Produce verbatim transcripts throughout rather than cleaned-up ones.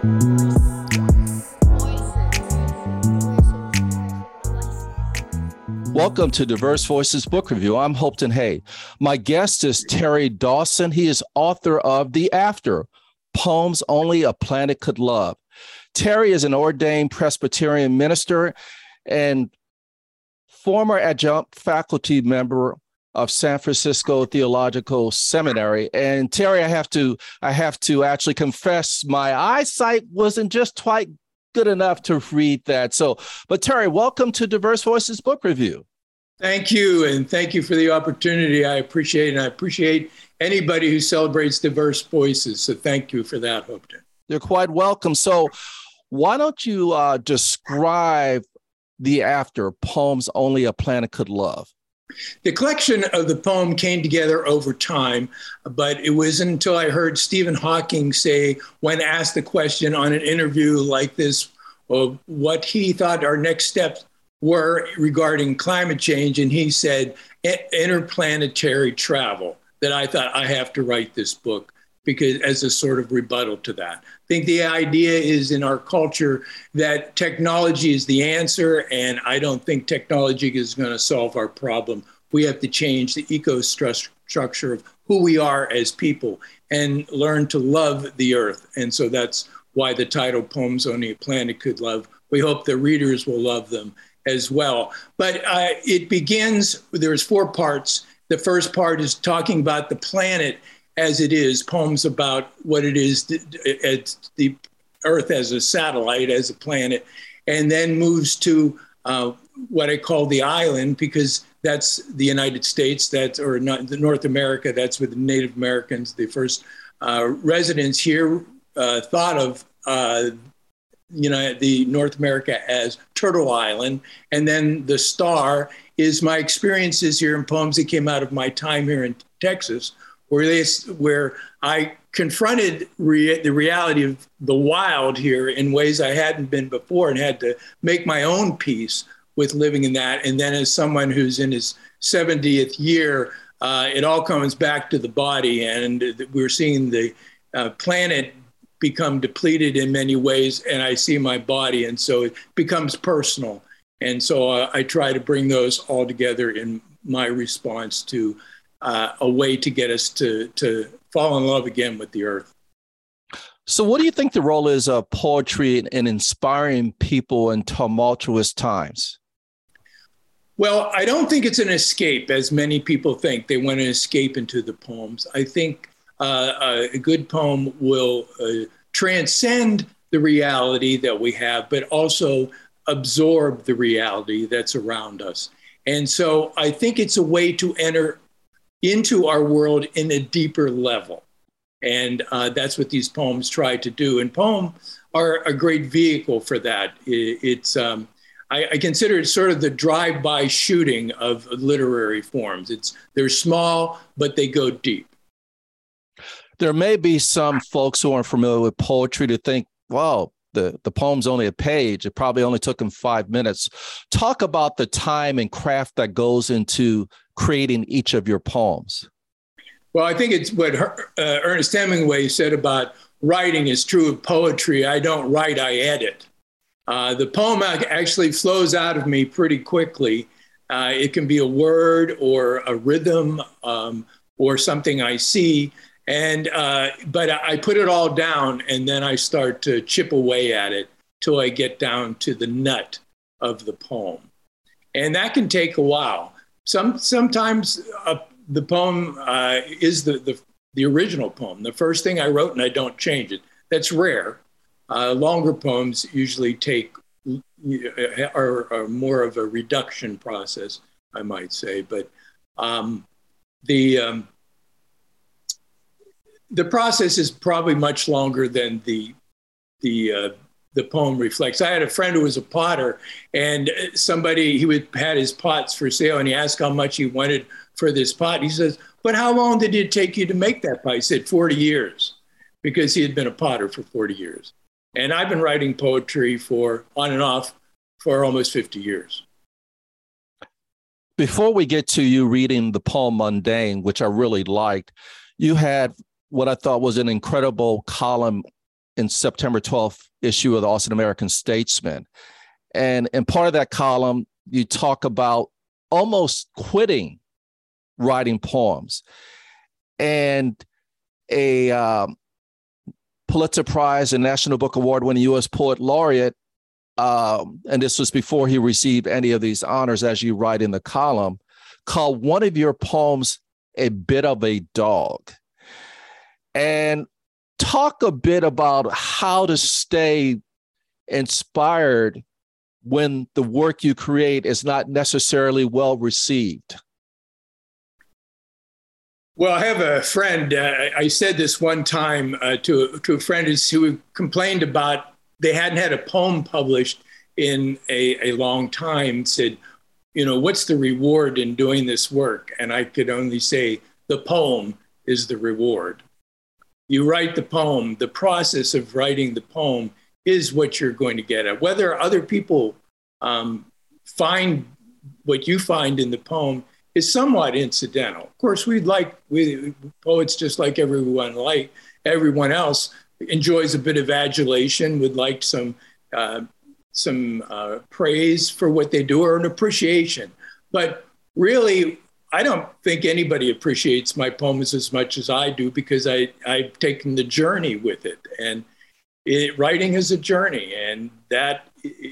Welcome to Diverse Voices Book Review. I'm Hopeton Hay. My guest is Terry Dawson. He is author of The After, Poems Only a Planet Could Love. Terry is an ordained Presbyterian minister and former adjunct faculty member of San Francisco Theological Seminary. And Terry, I have to, I have to actually confess my eyesight wasn't just quite good enough to read that. So, but Terry, welcome to Diverse Voices Book Review. Thank you, and thank you for the opportunity. I appreciate it, and I appreciate anybody who celebrates diverse voices. So thank you for that, Hopeton. You're quite welcome. So why don't you uh, describe The After, Poems Only a Planet Could Love? The collection of the poem came together over time, but it wasn't until I heard Stephen Hawking say, when asked the question on an interview like this, of what he thought our next steps were regarding climate change, and he said interplanetary travel, that I thought I have to write this book because as a sort of rebuttal to that. I think the idea is in our culture that technology is the answer, and I don't think technology is going to solve our problem. We have to change the eco-structure of who we are as people and learn to love the earth. And so that's why the title, Poems Only a Planet Could Love. We hope the readers will love them as well. But uh, it begins, there's four parts. The first part is talking about the planet as it is, poems about what it is, at the Earth as a satellite, as a planet, and then moves to uh, what I call the island, because that's the United States, that's, or not, the North America, that's with the Native Americans, the first uh, residents here uh, thought of uh, you know, the North America as Turtle Island. And then the star is my experiences here in poems that came out of my time here in Texas, where they, where I confronted re- the reality of the wild here in ways I hadn't been before and had to make my own peace with living in that. And then as someone who's in his seventieth year, uh, it all comes back to the body, and we're seeing the uh, planet become depleted in many ways, and I see my body, and so it becomes personal. And so uh, I try to bring those all together in my response to uh, a way to get us to, to fall in love again with the earth. So what do you think the role is of poetry in inspiring people in tumultuous times? Well, I don't think it's an escape, as many people think. They want to escape into the poems. I think Uh, a good poem will uh, transcend the reality that we have, but also absorb the reality that's around us. And so I think it's a way to enter into our world in a deeper level. And uh, that's what these poems try to do. And poems are a great vehicle for that. It, it's, um, I, I consider it sort of the drive-by shooting of literary forms. It's, they're small, but they go deep. There may be some folks who aren't familiar with poetry to think, well, the, the poem's only a page. It probably only took them five minutes. Talk about the time and craft that goes into creating each of your poems. Well, I think it's what uh, Ernest Hemingway said about writing is true of poetry. I don't write, I edit. Uh, the poem actually flows out of me pretty quickly. Uh, it can be a word or a rhythm um, or something I see. And, uh, but I put it all down, and then I start to chip away at it till I get down to the nut of the poem. And that can take a while. Some, sometimes uh, the poem uh, is the, the, the original poem, the first thing I wrote, and I don't change it. That's rare. Uh, longer poems usually take, are, are more of a reduction process, I might say. But um, the... Um, The process is probably much longer than the the uh, the poem reflects. I had a friend who was a potter, and somebody, he would had his pots for sale, and he asked how much he wanted for this pot. He says, "But how long did it take you to make that pot?" He said, forty years, because he had been a potter for forty years. And I've been writing poetry for on and off for almost fifty years. Before we get to you reading the poem Mundane, which I really liked, you had what I thought was an incredible column in September twelfth issue of the Austin American Statesman. And in part of that column, you talk about almost quitting writing poems. And a um, Pulitzer Prize and National Book Award winning U S Poet Laureate, um, and this was before he received any of these honors, as you write in the column, called one of your poems a bit of a dog. And talk a bit about how to stay inspired when the work you create is not necessarily well received. Well, I have a friend, uh, I said this one time uh, to, to a friend who complained about they hadn't had a poem published in a, a long time, said, you know, what's the reward in doing this work? And I could only say, the poem is the reward. You write the poem, the process of writing the poem is what you're going to get at. Whether other people um, find what you find in the poem is somewhat incidental. Of course, we'd like, we poets, just like everyone, like everyone else, enjoys a bit of adulation, would like some uh, some uh, praise for what they do or an appreciation. But really, I don't think anybody appreciates my poems as much as I do, because I, I've taken the journey with it. And it, writing is a journey, and that,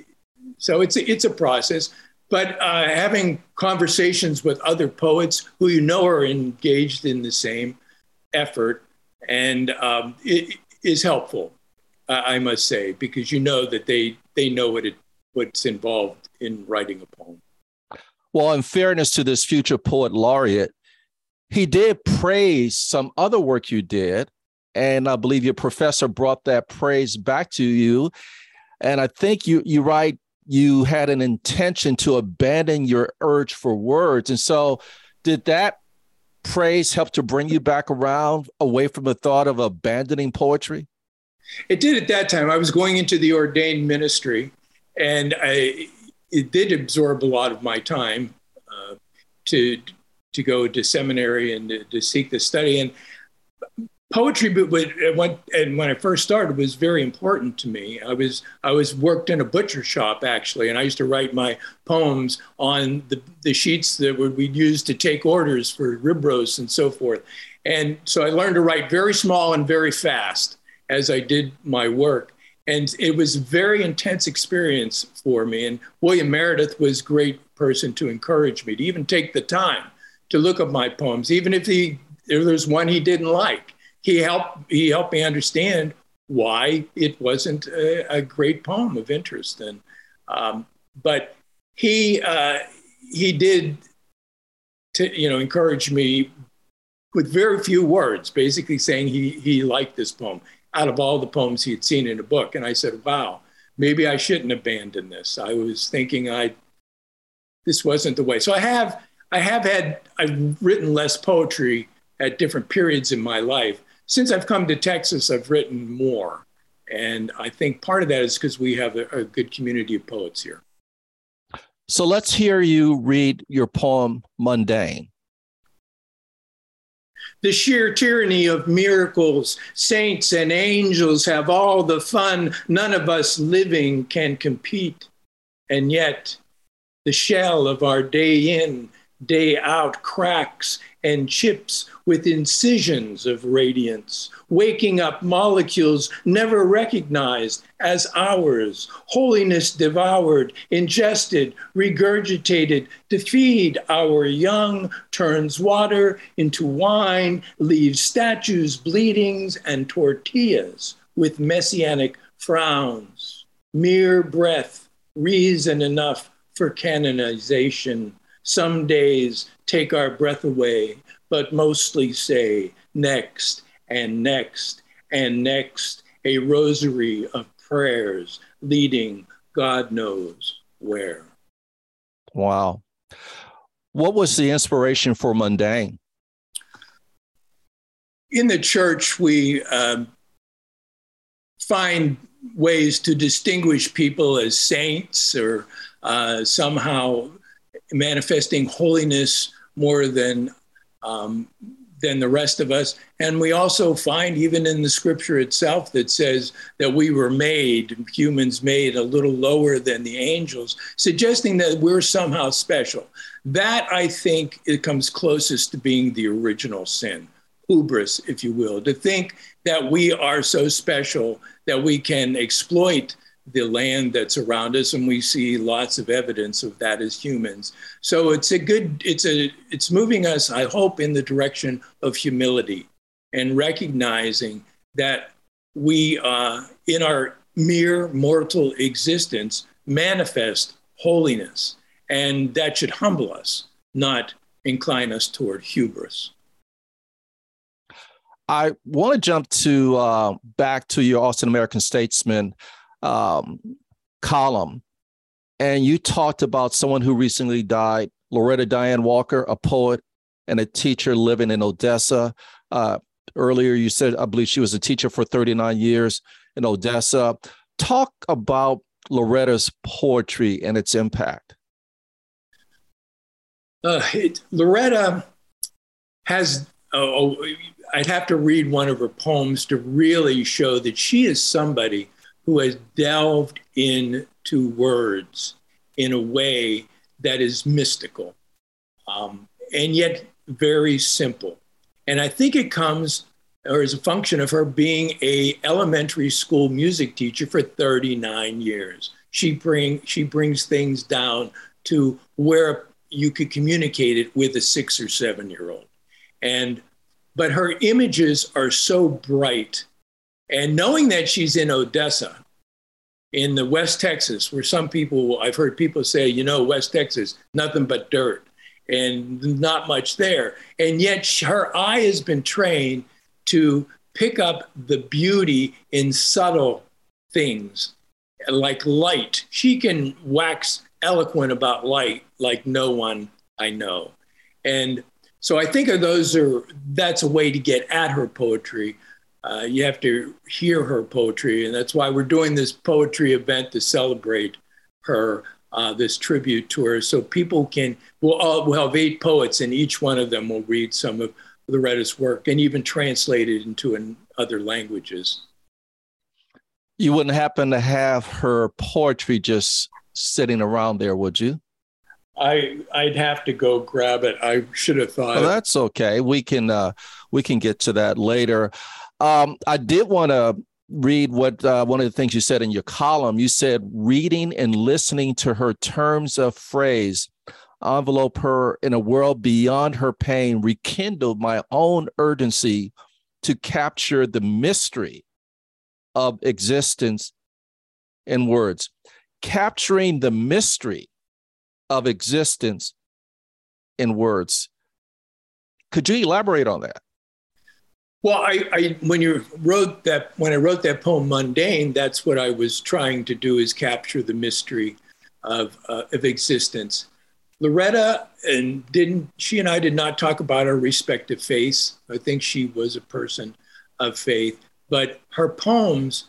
so it's a, it's a process. But uh, having conversations with other poets who you know are engaged in the same effort, and um, it is helpful, uh, I must say, because you know that they they know what it what's involved in writing a poem. Well, in fairness to this future poet laureate, he did praise some other work you did, and I believe your professor brought that praise back to you. And I think you you write, you had an intention to abandon your urge for words. And so did that praise help to bring you back around away from the thought of abandoning poetry? It did at that time. I was going into the ordained ministry, and I, it did absorb a lot of my time uh, to, to go to seminary and to, to seek the study. And poetry, but when, and when I first started, was very important to me. I was I was worked in a butcher shop, actually, and I used to write my poems on the, the sheets that would we'd use to take orders for rib roasts and so forth. And so I learned to write very small and very fast as I did my work. And it was a very intense experience for me. And William Meredith was a great person to encourage me to even take the time to look at my poems, even if he if there's one he didn't like. He helped, he helped me understand why it wasn't a, a great poem of interest. And, um, but he, uh, he did, to, you know, encourage me with very few words, basically saying he, he liked this poem out of all the poems he had seen in a book. And I said, wow, maybe I shouldn't abandon this. I was thinking I, this wasn't the way. So I have, I have had, I've written less poetry at different periods in my life. Since I've come to Texas, I've written more. And I think part of that is because we have a, a good community of poets here. So let's hear you read your poem, Mundane. The sheer tyranny of miracles, saints and angels have all the fun. None of us living can compete. And yet the shell of our day in, day out cracks and chips with incisions of radiance, waking up molecules never recognized as ours, holiness devoured, ingested, regurgitated to feed our young, turns water into wine, leaves statues, bleedings, and tortillas with messianic frowns. Mere breath, reason enough for canonization. Some days take our breath away, but mostly say next and next and next, a rosary of prayers leading God knows where. Wow. What was the inspiration for Mundane? In the church, we um, find ways to distinguish people as saints or uh, somehow manifesting holiness more than um, than the rest of us. And we also find even in the scripture itself that says that we were made, humans made a little lower than the angels, suggesting that we're somehow special. That, I think, it comes closest to being the original sin, hubris, if you will, to think that we are so special that we can exploit the land that's around us, and we see lots of evidence of that as humans. So it's a good, it's a, it's moving us, I hope, in the direction of humility and recognizing that we, uh, in our mere mortal existence, manifest holiness, and that should humble us, not incline us toward hubris. I want to jump to uh, back to your Austin American Statesman um, column. And you talked about someone who recently died, Loretta Diane Walker, a poet and a teacher living in Odessa. Uh, earlier, you said, I believe she was a teacher for thirty-nine years in Odessa. Talk about Loretta's poetry and its impact. Uh, it, Loretta has, uh, I'd have to read one of her poems to really show that she is somebody who has delved into words in a way that is mystical, um, and yet very simple. And I think it comes, or is a function of her being a elementary school music teacher for thirty-nine years. She bring she brings things down to where you could communicate it with a six or seven year old. And, but her images are so bright. And knowing that she's in Odessa, in the West Texas, where some people, I've heard people say, you know, West Texas, nothing but dirt and not much there. And yet her eye has been trained to pick up the beauty in subtle things, like light. She can wax eloquent about light like no one I know. And so I think of those are, that's a way to get at her poetry. Uh, you have to hear her poetry, and that's why we're doing this poetry event to celebrate her, uh, this tribute to her. So people can, we'll, all, we'll have eight poets, and each one of them will read some of Loretta's work and even translate it into an, other languages. You wouldn't happen to have her poetry just sitting around there, would you? I, I'd have to go grab it. I should have thought. Well, that's okay. We can uh, we can get to that later. Um, I did want to read what uh, one of the things you said in your column. You said reading and listening to her terms of phrase envelope her in a world beyond her pain rekindled my own urgency to capture the mystery of existence in words. Capturing the mystery of existence in words. Could you elaborate on that? Well, I, I when you wrote that, when I wrote that poem, Mundane, that's what I was trying to do, is capture the mystery of uh, of existence. Loretta and didn't she and I did not talk about her respective faiths. I think she was a person of faith, but her poems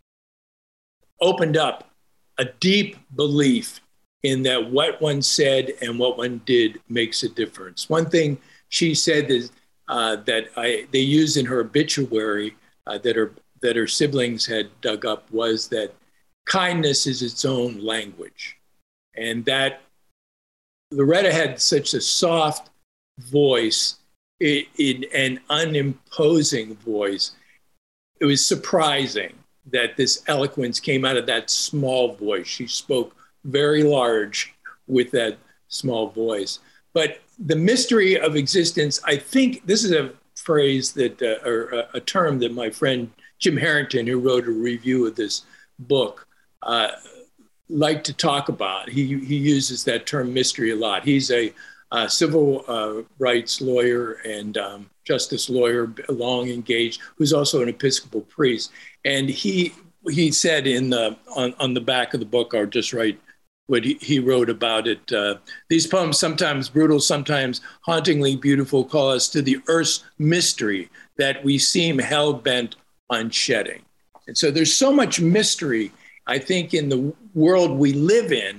opened up a deep belief in that what one said and what one did makes a difference. One thing she said is uh, that I, they used in her obituary uh, that her that her siblings had dug up was that kindness is its own language, and that Loretta had such a soft voice, in, in an unimposing voice. It was surprising that this eloquence came out of that small voice. She spoke very large with that small voice. But the mystery of existence, I think this is a phrase that, uh, or a, a term that my friend Jim Harrington, who wrote a review of this book, uh, liked to talk about. He, he uses that term mystery a lot. He's a uh, civil uh, rights lawyer and um, justice lawyer, long engaged, who's also an Episcopal priest. And he he said in the, on, on the back of the book, or just right, what he, he wrote about it. Uh, These poems, sometimes brutal, sometimes hauntingly beautiful, call us to the earth's mystery that we seem hell-bent on shedding. And so there's so much mystery, I think, in the world we live in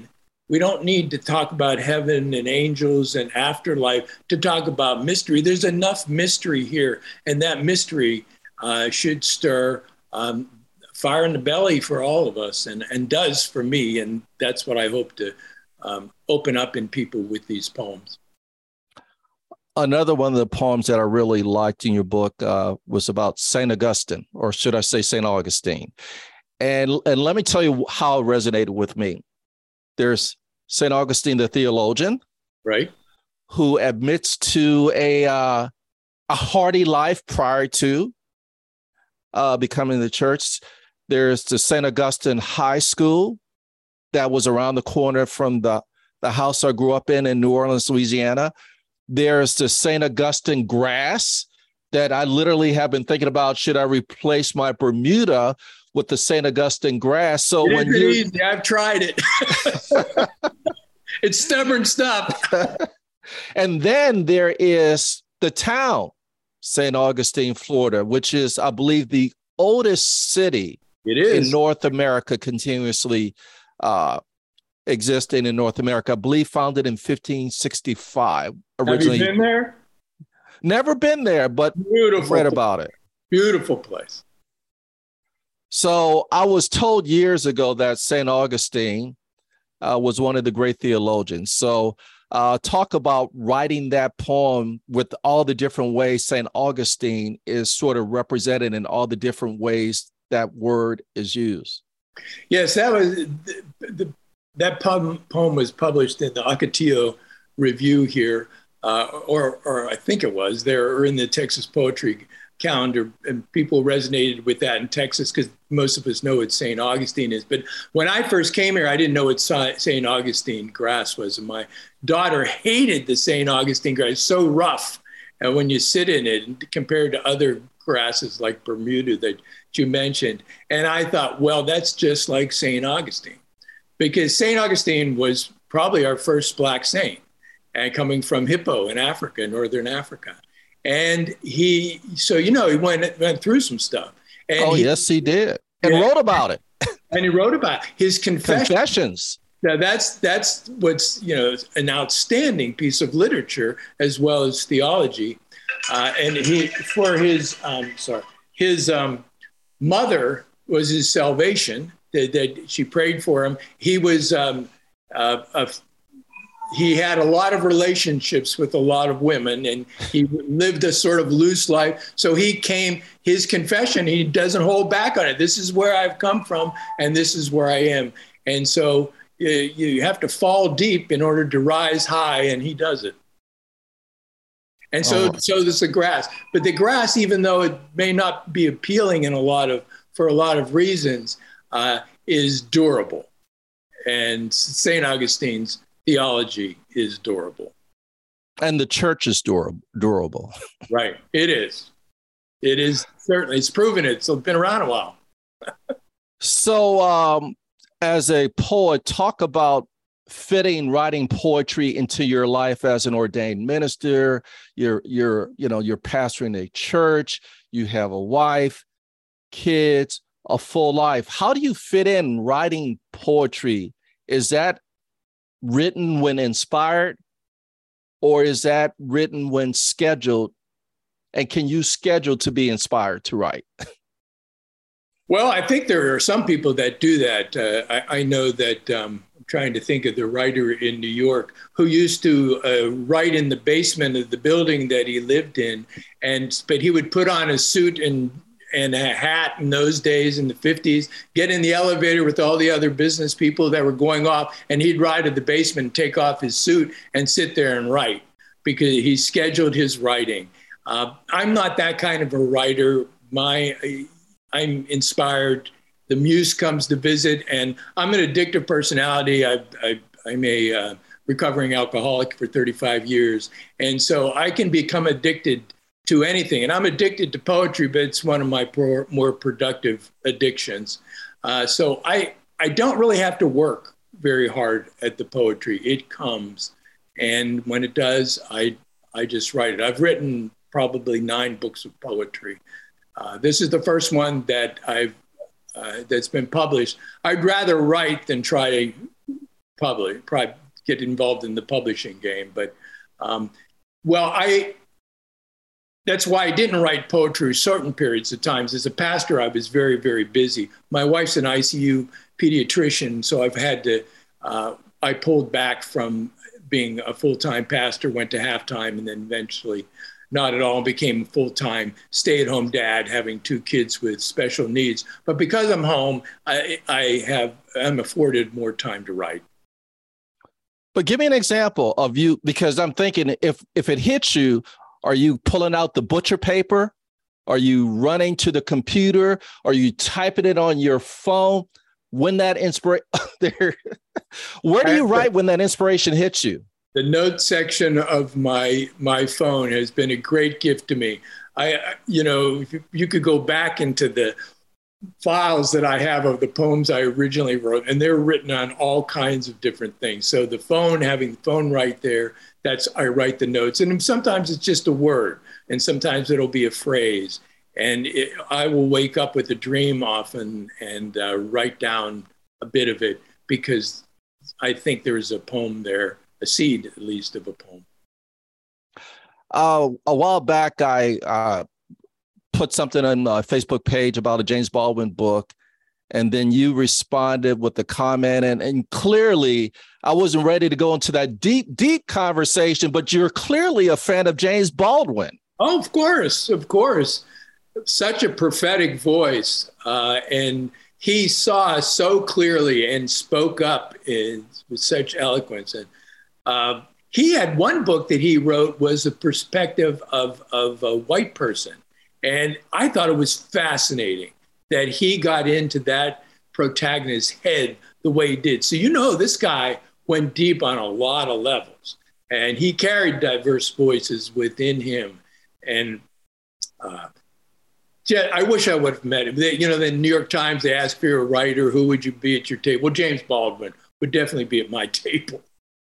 We don't need to talk about heaven and angels and afterlife to talk about mystery. There's enough mystery here, and that mystery uh, should stir um, fire in the belly for all of us, and, and does for me, and that's what I hope to um, open up in people with these poems. Another one of the poems that I really liked in your book uh, was about Saint Augustine, or should I say Saint Augustine. And, and let me tell you how it resonated with me. There's Saint Augustine, the theologian, right, who admits to a uh, a hardy life prior to uh, becoming the church. There's the Saint Augustine High School that was around the corner from the, the house I grew up in in New Orleans, Louisiana. There's the Saint Augustine grass that I literally have been thinking about. Should I replace my Bermuda with the Saint Augustine grass? So it when you, easy. I've tried it. It's stubborn stuff. And then there is the town, Saint Augustine, Florida, which is, I believe, the oldest city it is. in North America, continuously uh, existing in North America. I believe founded in fifteen sixty-five. Originally. Have you been there? Never been there, but Beautiful read place. about it. Beautiful place. So I was told years ago that Saint Augustine uh, was one of the great theologians. So uh, talk about writing that poem with all the different ways Saint Augustine is sort of represented in all the different ways that word is used. Yes, that was the, the, that poem, poem was published in the Ocotillo Review here, uh, or or I think it was there, or in the Texas Poetry Calendar, and people resonated with that in Texas because most of us know what Saint Augustine is. But when I first came here, I didn't know what Saint Augustine grass was. And my daughter hated the Saint Augustine grass. It's so rough. And when you sit in it compared to other grasses like Bermuda that you mentioned. And I thought, well, that's just like Saint Augustine, because Saint Augustine was probably our first Black saint, and coming from Hippo in Africa, Northern Africa. And he, so, you know, he went, went through some stuff. And oh, he, yes, he did. And yeah, wrote about it. And he wrote about it. His confession, Confessions. Now that's, that's what's, you know, an outstanding piece of literature as well as theology. Uh, and he, for his, um, sorry, his um, mother was his salvation, that, that she prayed for him. He was, um, uh, a he had a lot of relationships with a lot of women, and he lived a sort of loose life. So he came, his confession, he doesn't hold back on it. This is where I've come from, and this is where I am. And so you, you have to fall deep in order to rise high, and he does it. And so, oh. so does the grass. But the grass, even though it may not be appealing in a lot of, for a lot of reasons, uh, is durable. And Saint Augustine's theology is durable. And the church is durable. durable. Right. It is. It is certainly. It's proven it. So it's been around a while. So um, as a poet, talk about fitting writing poetry into your life as an ordained minister. You're, you're, you know, you're pastoring a church. You have a wife, kids, a full life. How do you fit in writing poetry? Is that written when inspired, or is that written when scheduled? And can you schedule to be inspired to write? Well, I think there are some people that do that. Uh, I, I know that um, I'm trying to think of the writer in New York who used to uh, write in the basement of the building that he lived in, and but he would put on a suit and and a hat in those days in the fifties, get in the elevator with all the other business people that were going off, and he'd ride to the basement and take off his suit and sit there and write because he scheduled his writing. Uh, I'm not that kind of a writer. My, I'm inspired. The muse comes to visit, and I'm an addictive personality. I, I, I'm a uh, recovering alcoholic for thirty-five years. And so I can become addicted to anything. And I'm addicted to poetry, but it's one of my pro- more productive addictions. Uh, so I, I don't really have to work very hard at the poetry. It comes. And when it does, I, I just write it. I've written probably nine books of poetry. Uh, this is the first one that I've, uh, that's been published. I'd rather write than try to publish, probably get involved in the publishing game. But, um, well, I, that's why I didn't write poetry certain periods of times. As a pastor, I was very, very busy. My wife's an I C U pediatrician, so I've had to, uh, I pulled back from being a full-time pastor, went to half-time, and then eventually not at all, and became a full-time stay-at-home dad, having two kids with special needs. But because I'm home, I, I have, I'm afforded more time to write. But give me an example of you, because I'm thinking if if it hits you, are you pulling out the butcher paper? Are you running to the computer? Are you typing it on your phone? When that inspiration there, where do you write when that inspiration hits you? The note section of my my phone has been a great gift to me. I, you know, you could go back into the files that I have of the poems I originally wrote, and they're written on all kinds of different things. So the phone, having the phone right there, that's, I write the notes. And sometimes it's just a word, and sometimes it'll be a phrase. And it, I will wake up with a dream often and uh, write down a bit of it, because I think there's a poem there, a seed at least of a poem. Uh, a while back, I uh, put something on a Facebook page about a James Baldwin book, and then you responded with the comment. And, and clearly, I wasn't ready to go into that deep, deep conversation, but you're clearly a fan of James Baldwin. Oh, of course, of course. Such a prophetic voice. Uh, and he saw so clearly and spoke up in, with such eloquence. And uh, he had one book that he wrote was a perspective of, of a white person. And I thought it was fascinating that he got into that protagonist's head the way he did. So, you know, this guy went deep on a lot of levels, and he carried diverse voices within him. And uh, I wish I would have met him. They, you know, the New York Times, they asked for a writer, who would you be at your table? Well, James Baldwin would definitely be at my table.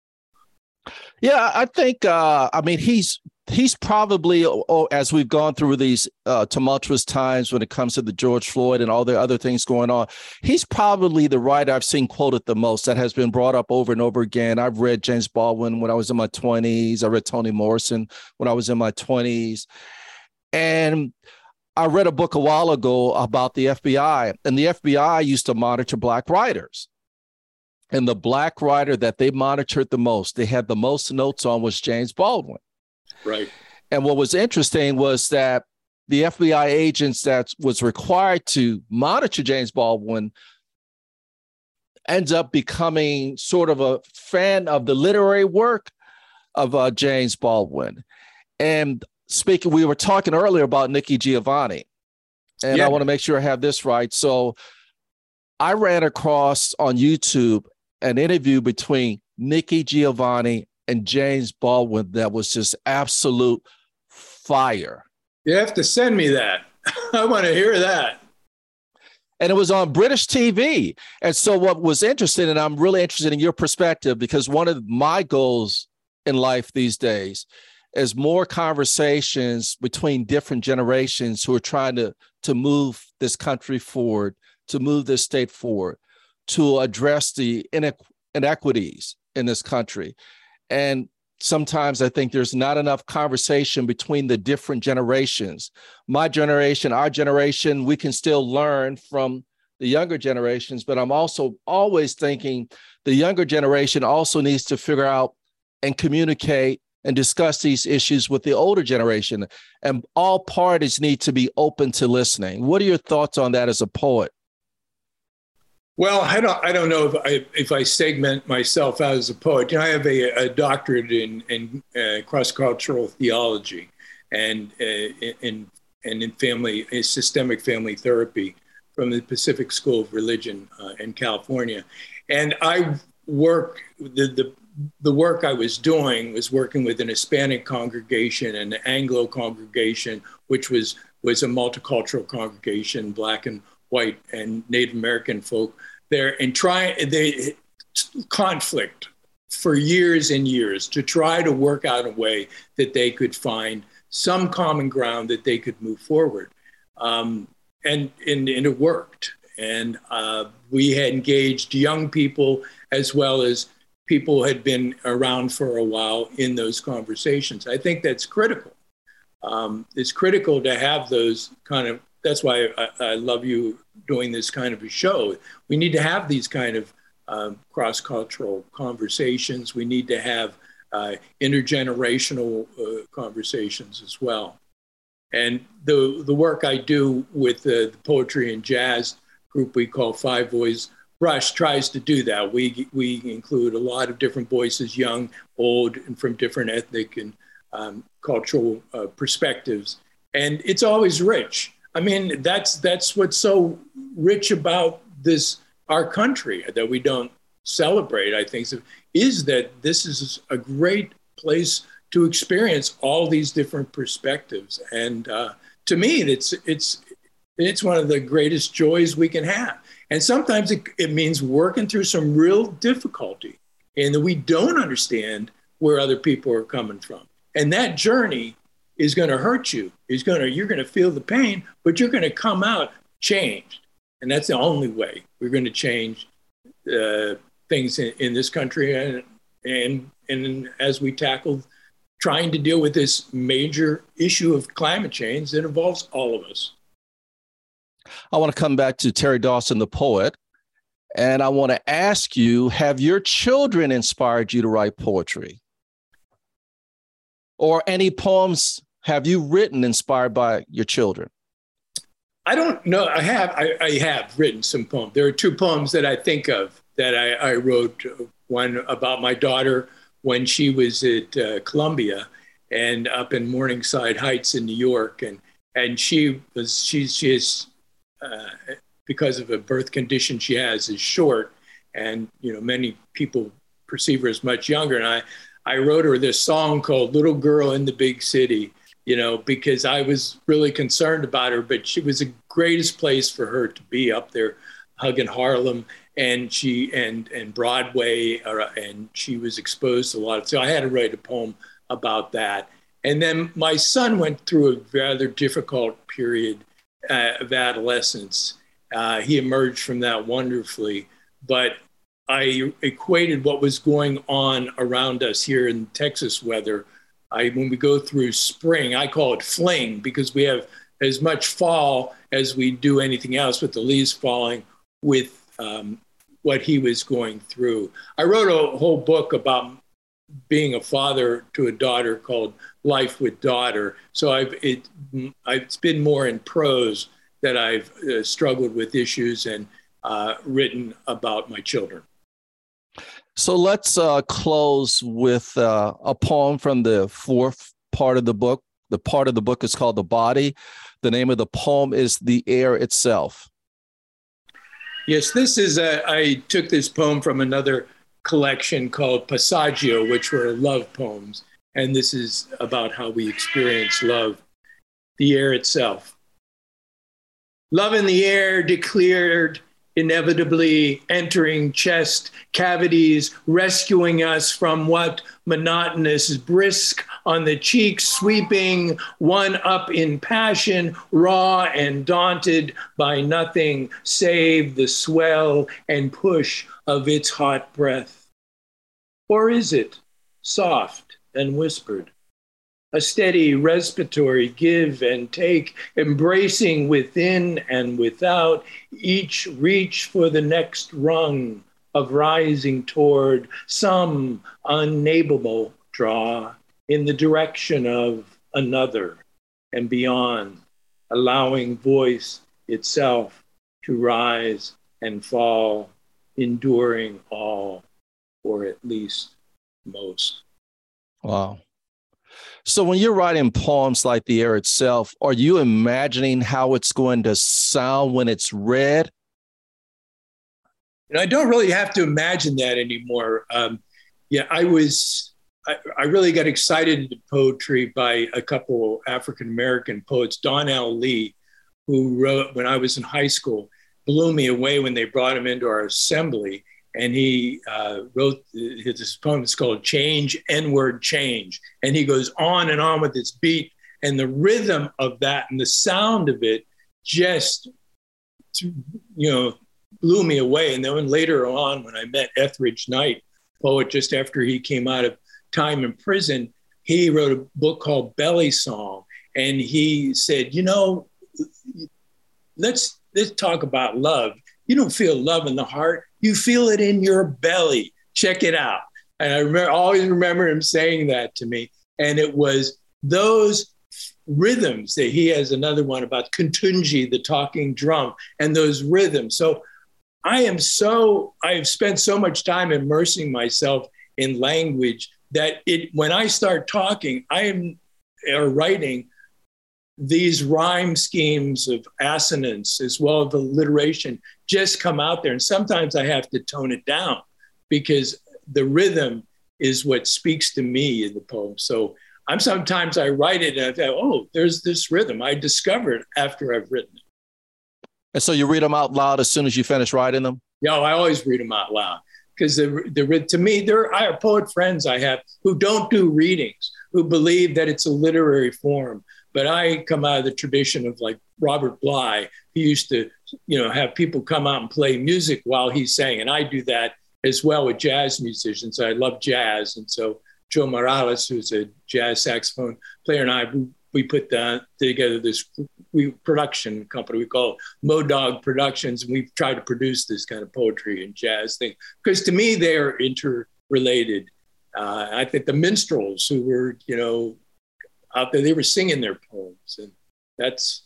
Yeah, I think, uh, I mean, he's he's probably, oh, as we've gone through these uh, tumultuous times when it comes to the George Floyd and all the other things going on, he's probably the writer I've seen quoted the most, that has been brought up over and over again. I've read James Baldwin when I was in my twenties. I read Toni Morrison when I was in my twenties. And I read a book a while ago about the F B I, and the F B I used to monitor Black writers. And the Black writer that they monitored the most, they had the most notes on, was James Baldwin. Right. And what was interesting was that the F B I agents that was required to monitor James Baldwin ends up becoming sort of a fan of the literary work of uh, James Baldwin. And speaking, we were talking earlier about Nikki Giovanni, and yeah. I want to make sure I have this right. So I ran across on YouTube an interview between Nikki Giovanni and James Baldwin that was just absolute fire. You have to send me that. I want to hear that. And it was on British T V. And so what was interesting, and I'm really interested in your perspective, because one of my goals in life these days is more conversations between different generations who are trying to, to move this country forward, to move this state forward, to address the inequities in this country. And sometimes I think there's not enough conversation between the different generations. My generation, our generation, we can still learn from the younger generations, but I'm also always thinking the younger generation also needs to figure out and communicate and discuss these issues with the older generation. And all parties need to be open to listening. What are your thoughts on that as a poet? Well, I don't. I don't know if I if I segment myself out as a poet. You know, I have a, a doctorate in in uh, cross-cultural theology, and uh, in and in family in systemic family therapy from the Pacific School of Religion uh, in California, and I work the the the work I was doing was working with an Hispanic congregation and an Anglo congregation, which was was a multicultural congregation, Black and white and Native American folk there, and try they conflict for years and years to try to work out a way that they could find some common ground that they could move forward. Um, and, and, and it worked. And uh, we had engaged young people as well as people had been around for a while in those conversations. I think that's critical. Um, it's critical to have those kind of, that's why I, I love you doing this kind of a show. We need to have these kind of um, cross-cultural conversations. We need to have uh, intergenerational uh, conversations as well. And the, the work I do with the, the poetry and jazz group we call Five Voice Brush tries to do that. We we include a lot of different voices, young, old, and from different ethnic and um, cultural uh, perspectives. And it's always rich. I mean, that's that's what's so rich about this, our country, that we don't celebrate, I think, is that this is a great place to experience all these different perspectives. And uh, to me, it's it's it's one of the greatest joys we can have. And sometimes it, it means working through some real difficulty and that we don't understand where other people are coming from. And that journey is going to hurt you. It's going to, you're going to feel the pain, but you're going to come out changed. And that's the only way we're going to change uh, things in, in this country. And, and, and as we tackle trying to deal with this major issue of climate change that involves all of us. I want to come back to Terry Dawson, the poet, and I want to ask you, have your children inspired you to write poetry? Or any poems have you written inspired by your children? I don't know. I have. I, I have written some poems. There are two poems that I think of that I, I wrote. One about my daughter when she was at uh, Columbia and up in Morningside Heights in New York, and and she was she she is. Uh, because of a birth condition she has, is short, and you know many people perceive her as much younger. And I, I wrote her this song called "Little Girl in the Big City," you know, because I was really concerned about her. But she was the greatest place for her to be, up there, hugging Harlem, and she and and Broadway, uh, and she was exposed to a lot of. So I had to write a poem about that. And then my son went through a rather difficult period Uh, of adolescence. Uh, he emerged from that wonderfully, but I equated what was going on around us here in Texas weather. I, when we go through spring, I call it fling, because we have as much fall as we do anything else with the leaves falling, with um, what he was going through. I wrote a whole book about being a father to a daughter called Life with Daughter. So I've, it, I've, it's been more in prose that I've uh, struggled with issues and uh, written about my children. So let's uh, close with uh, a poem from the fourth part of the book. The part of the book is called The Body. The name of the poem is The Air Itself. Yes, this is, a, I took this poem from another collection called Passaggio, which were love poems. And this is about how we experience love. The air itself. Love in the air declared, inevitably entering chest cavities, rescuing us from what monotonous, brisk on the cheeks, sweeping one up in passion, raw and daunted by nothing save the swell and push of its hot breath. Or is it soft and whispered? A steady respiratory give and take, embracing within and without, each reach for the next rung of rising toward some unnamable draw in the direction of another and beyond, allowing voice itself to rise and fall, enduring all, or at least most. Wow. So when you're writing poems like The Air Itself, are you imagining how it's going to sound when it's read? And I don't really have to imagine that anymore. Um, yeah, I was, I, I really got excited into poetry by a couple African-American poets. Donnell Lee, who wrote when I was in high school, blew me away when they brought him into our assembly. And he uh, wrote his poem. It's called Change, N-Word Change. And he goes on and on with this beat, and the rhythm of that and the sound of it just, you know, blew me away. And then later on, when I met Etheridge Knight, poet just after he came out of time in prison. He wrote a book called Belly Song. And he said, you know, let's, let's talk about love. You don't feel love in the heart. You feel it in your belly. Check it out. And I remember, always remember him saying that to me. And it was those rhythms that he has another one about Kuntunji, the talking drum, and those rhythms. So I am so, I've spent so much time immersing myself in language that it, when I start talking, I am or writing, these rhyme schemes of assonance as well as alliteration just come out there. And sometimes I have to tone it down because the rhythm is what speaks to me in the poem. So I'm sometimes I write it and I think, oh, there's this rhythm I discovered after I've written it. And so you read them out loud as soon as you finish writing them? Yeah, I always read them out loud because the, the, to me, there are poet friends I have who don't do readings, who believe that it's a literary form. But I come out of the tradition of like Robert Bly. He used to, you know, have people come out and play music while he sang. And I do that as well with jazz musicians. I love jazz. And so Joe Morales, who's a jazz saxophone player, and I, we, we put the, together this we, production company we call Modog Productions. And we've tried to produce this kind of poetry and jazz thing. Because to me, they are interrelated. Uh, I think the minstrels who were, you know, out there, they were singing their poems, and that's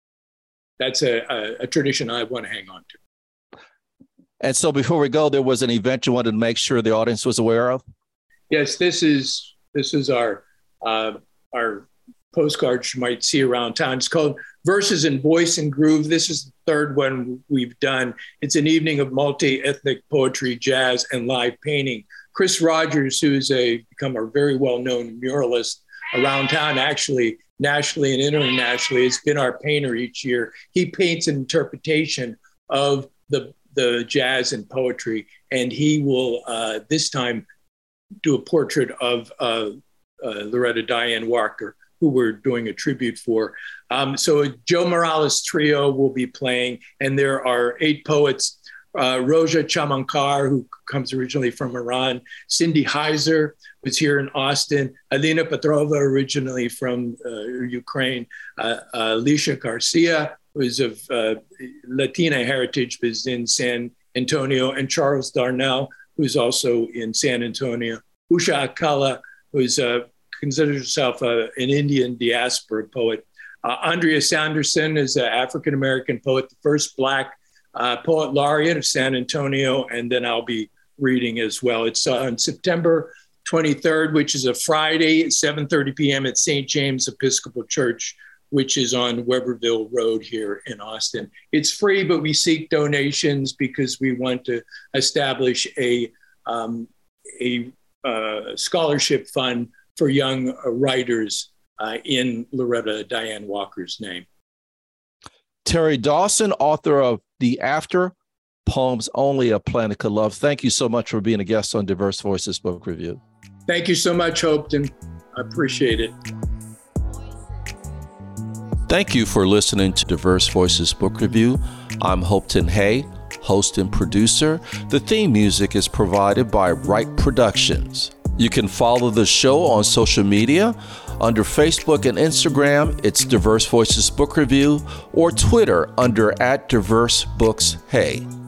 that's a, a, a tradition I want to hang on to. And so before we go, there was an event you wanted to make sure the audience was aware of? Yes, this is this is our uh, our postcards you might see around town. It's called Verses in Voice and Groove. This is the third one we've done. It's an evening of multi-ethnic poetry, jazz, and live painting. Chris Rogers, who's a become a very well-known muralist around town, actually nationally and internationally, has been our painter each year. He paints an interpretation of the, the jazz and poetry, and he will uh, this time do a portrait of uh, uh, Loretta Diane Walker, who we're doing a tribute for. Um, so a Joe Morales trio will be playing, and there are eight poets. Uh, Roja Chamankar, who comes originally from Iran, Cindy Heiser was here in Austin, Alina Petrova, originally from uh, Ukraine, uh, uh, Alicia Garcia, who is of uh, Latina heritage, but is in San Antonio, and Charles Darnell, who's also in San Antonio, Usha Akala, who's uh, considers herself uh, an Indian diaspora poet. Uh, Andrea Sanderson is an African-American poet, the first Black Uh, poet laureate of San Antonio, and then I'll be reading as well. It's uh, on September twenty-third, which is a Friday at seven thirty p.m. at Saint James Episcopal Church, which is on Weberville Road here in Austin. It's free, but we seek donations because we want to establish a, um, a uh, scholarship fund for young uh, writers uh, in Loretta Diane Walker's name. Terry Dawson, author of The After, Poems Only a Planet Could Love. Thank you so much for being a guest on Diverse Voices Book Review. Thank you so much, Hopeton. I appreciate it. Thank you for listening to Diverse Voices Book Review. I'm Hopeton Hay, host and producer. The theme music is provided by Wright Productions. You can follow the show on social media. Under Facebook and Instagram, it's Diverse Voices Book Review, or Twitter under at Diverse Books Hey.